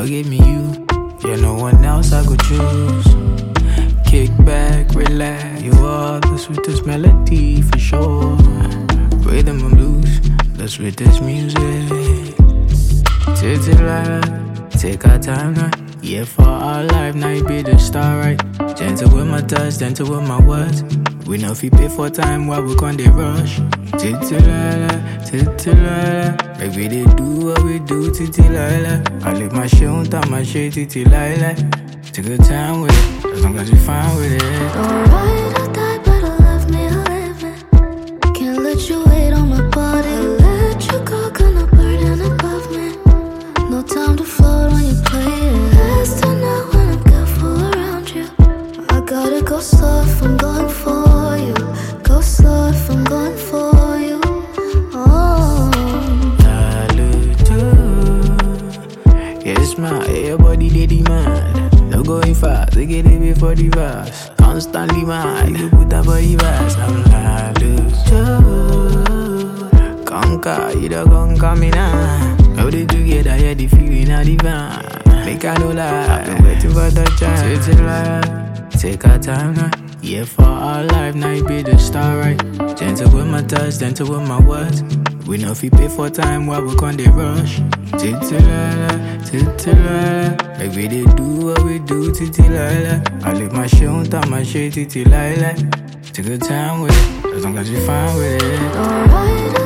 God gave me you. Yeah, no one else I could choose. Kick back, relax. You are the sweetest melody for sure. Rhythm and blues, the sweetest music. Take our time now. Yeah, for our life, now you be the star, right? Gentle with my touch, gentle with my words. We know if you pay for time while we can't rush. Titilala, like we did do what we do, titilala. I live my shit on top my shit, titilala. Take your time with it, as long as you fine with it. Alright, I'll die, but I love me, I live it. Can't let you wait on my body. Let you go, gonna burden above me. No time to float when you play it. Let's turn out when I'm careful around you. I gotta go slow if I'm going for you. Go slow if I'm going for you. Oh, yes, man, your body they demand. No going fast, they get it before the verse. Constantly mad, you put that body fast. I'm like, conquer, you don't conquer me now. How they together, yeah, the feeling of the van. Make I no lie, I've been waiting for the chance. Take our time now. Yeah, for our life, now you be the star, right? Gentle with my touch, gentle with my words. We know if you pay for time while we can't rush. Titilala, like we did do what we do, titilala. I live my shit on top my shit, titilala. Take your time with it, as long as you fine with it. alright.